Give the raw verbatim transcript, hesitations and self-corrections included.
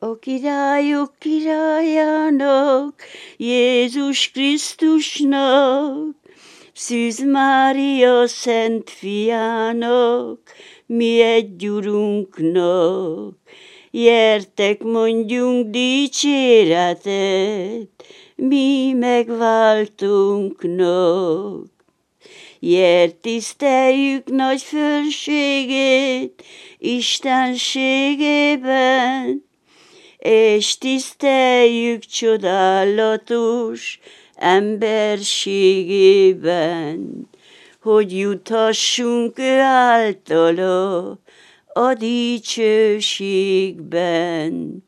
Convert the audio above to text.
A királyok királyának, Jézus Krisztusnak, Szűz Mária szent fiának, mi egy Urunknak. Gyertek, mondjunk dicséretet, mi megváltónknak. Gyert, tiszteljük nagy fölségét istenségében, és tiszteljük csodálatos emberségében, hogy juthassunk ő általa a dicsőségben.